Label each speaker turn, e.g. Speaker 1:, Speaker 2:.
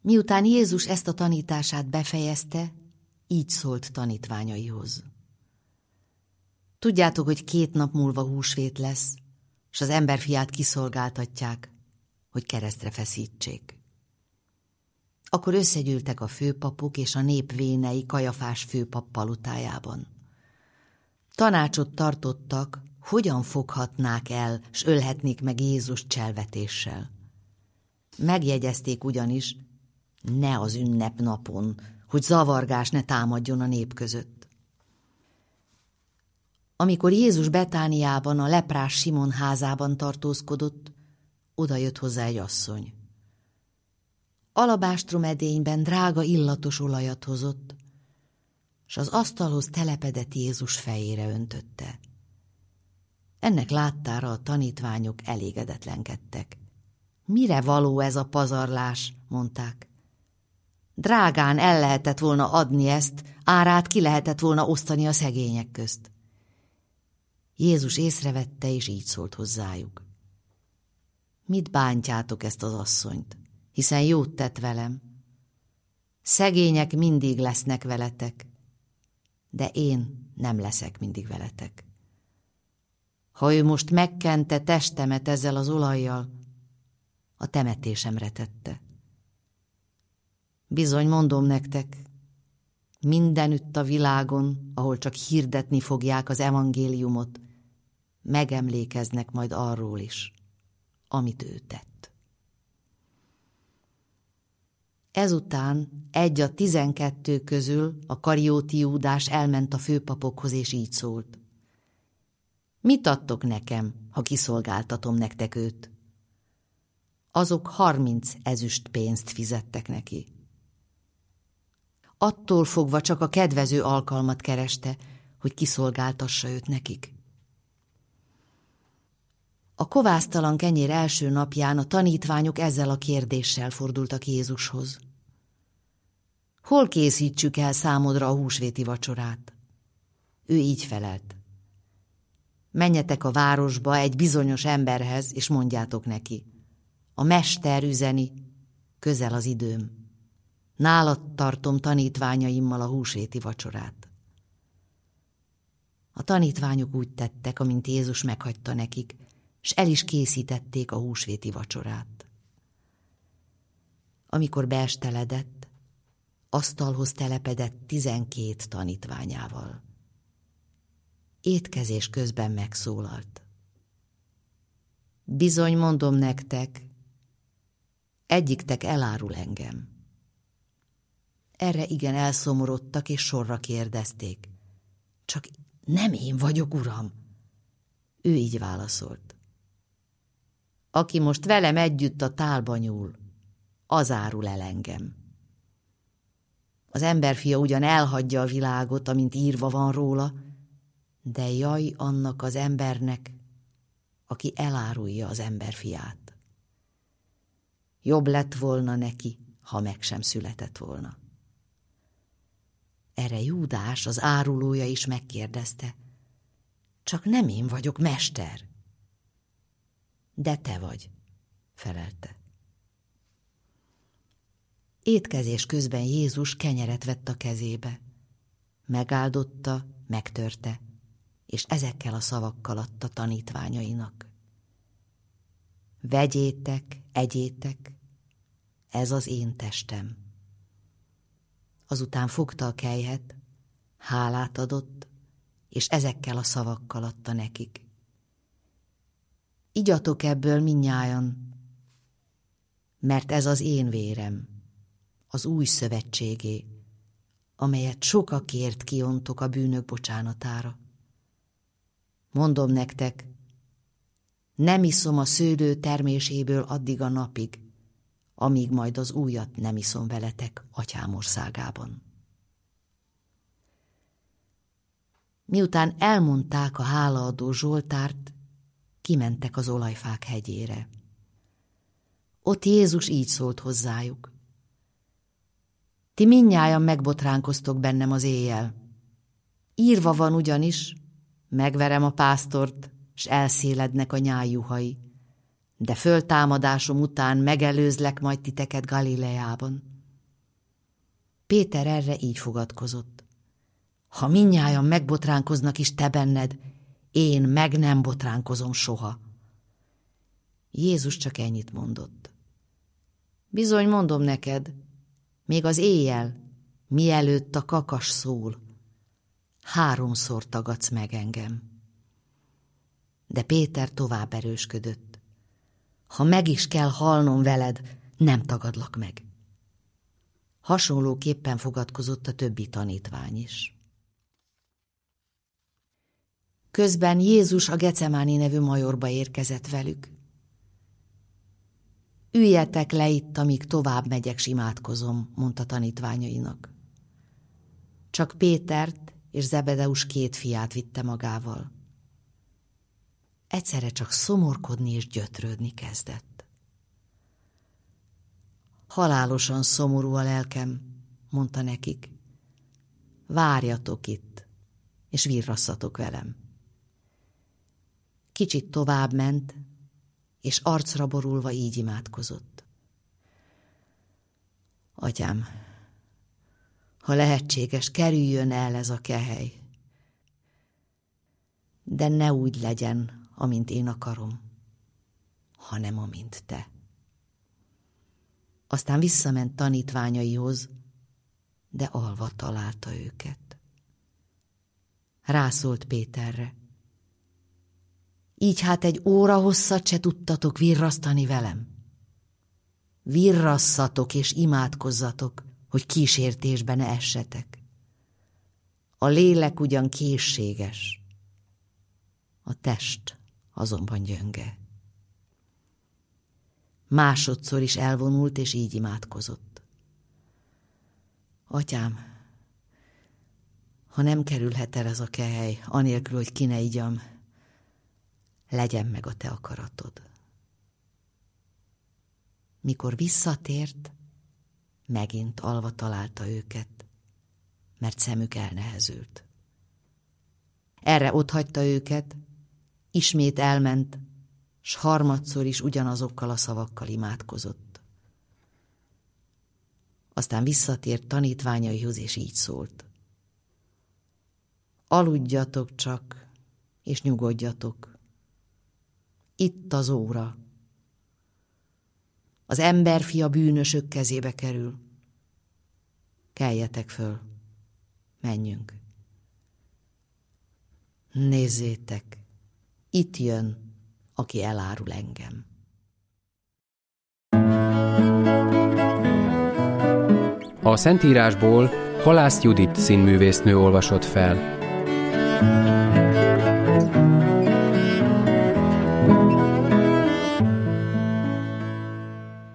Speaker 1: Miután Jézus ezt a tanítását befejezte, így szólt tanítványaihoz. Tudjátok, hogy 2 nap múlva húsvét lesz, s az emberfiát kiszolgáltatják, hogy keresztre feszítsék. Akkor összegyűltek a főpapok és a nép vénei Kajafás főpap palotájában. Tanácsot tartottak, hogyan foghatnák el, s ölhetnék meg Jézust cselvetéssel. Megjegyezték ugyanis, ne az ünnepnapon, hogy zavargás ne támadjon a nép között. Amikor Jézus Betániában, a leprás Simon házában tartózkodott, oda jött hozzá egy asszony. Alabástrom edényben drága illatos olajat hozott, s az asztalhoz telepedett Jézus fejére öntötte. Ennek láttára a tanítványok elégedetlenkedtek. Mire való ez a pazarlás, mondták. Drágán el lehetett volna adni ezt, árát ki lehetett volna osztani a szegények közt. Jézus észrevette, és így szólt hozzájuk. Mit bántjátok ezt az asszonyt, hiszen jót tett velem? Szegények mindig lesznek veletek, de én nem leszek mindig veletek. Ha ő most megkente testemet ezzel az olajjal, a temetésemre tette. Bizony mondom nektek, mindenütt a világon, ahol csak hirdetni fogják az evangéliumot, megemlékeznek majd arról is, amit ő tett. Ezután egy a 12 közül, a Karióti Júdás elment a főpapokhoz, és így szólt. Mit adtok nekem, ha kiszolgáltatom nektek őt? Azok 30 ezüst pénzt fizettek neki. Attól fogva csak a kedvező alkalmat kereste, hogy kiszolgáltassa őt nekik. A kovásztalan kenyér első napján a tanítványok ezzel a kérdéssel fordultak Jézushoz. Hol készítsük el számodra a húsvéti vacsorát? Ő így felelt. Menjetek a városba egy bizonyos emberhez, és mondjátok neki. A mester üzeni, közel az időm. Nálad tartom tanítványaimmal a húsvéti vacsorát. A tanítványok úgy tettek, amint Jézus meghagyta nekik, s el is készítették a húsvéti vacsorát. Amikor beesteledett, asztalhoz telepedett 12 tanítványával. Étkezés közben megszólalt. Bizony mondom nektek, egyiktek elárul engem. Erre igen elszomorodtak, és sorra kérdezték. Csak nem én vagyok, uram. Ő így válaszolt. Aki most velem együtt a tálba nyúl, az árul el engem. Az emberfia ugyan elhagyja a világot, amint írva van róla, de jaj annak az embernek, aki elárulja az emberfiát. Jobb lett volna neki, ha meg sem született volna. Erre Júdás, az árulója is megkérdezte. Csak nem én vagyok, mester. De te vagy, felelte. Étkezés közben Jézus kenyeret vett a kezébe. Megáldotta, megtörte, és ezekkel a szavakkal adta tanítványainak. Vegyétek, egyétek, ez az én testem. Azután fogta a kelyhet, hálát adott, és ezekkel a szavakkal adta nekik. Igyatok ebből mindnyájan, mert ez az én vérem, az új szövetségé, amelyet sokakért kiontok a bűnök bocsánatára. Mondom nektek, nem iszom a szőlő terméséből addig a napig, amíg majd az újat nem iszom veletek Atyám országában. Miután elmondták a hálaadó Zsoltárt, kimentek az olajfák hegyére. Ott Jézus így szólt hozzájuk. Ti mindnyájan megbotránkoztok bennem az éjjel. Írva van ugyanis, megverem a pásztort, s elszélednek a nyájjuhai, de föltámadásom után megelőzlek majd titeket Galileában. Péter erre így fogadkozott: ha mindnyájan megbotránkoznak is te benned, én meg nem botránkozom soha. Jézus csak ennyit mondott: bizony mondom neked, még az éjjel, mielőtt a kakas szól, 3-szor tagadsz meg engem. De Péter tovább erősködött: ha meg is kell halnom veled, nem tagadlak meg. Hasonlóképpen fogadkozott a többi tanítvány is. Közben Jézus a Gecemáni nevű majorba érkezett velük. Üljetek le itt, amíg tovább megyek, s imádkozom, mondta tanítványainak. Csak Pétert és Zebedeus 2 fiát vitte magával. Egyszerre csak szomorkodni és gyötrődni kezdett. Halálosan szomorú a lelkem, mondta nekik. Várjatok itt, és virrasszatok velem. Kicsit tovább ment, és arcra borulva így imádkozott. Atyám, ha lehetséges, kerüljön el ez a kehely, de ne úgy legyen, amint én akarom, hanem amint te. Aztán visszament tanítványaihoz, de alva találta őket. Rászólt Péterre: így hát 1 óra hosszat se tudtatok virrasztani velem? Virrasszatok és imádkozzatok, hogy kísértésbe ne essetek. A lélek ugyan készséges, a test azonban gyönge. Másodszor is elvonult, és így imádkozott. Atyám, ha nem kerülhet el ez a kehely, anélkül, hogy ki ne igyam, legyen meg a te akaratod. Mikor visszatért, megint alva találta őket, mert szemük elnehezült. Erre otthagyta őket, ismét elment, s harmadszor is ugyanazokkal a szavakkal imádkozott. Aztán visszatért tanítványaihoz, és így szólt: aludjatok csak, és nyugodjatok. Itt az óra. Az emberfia bűnösök kezébe kerül. Keljetek föl, menjünk. Nézzétek, itt jön, aki elárul engem.
Speaker 2: A Szentírásból Halász Judit színművésznő olvasott fel.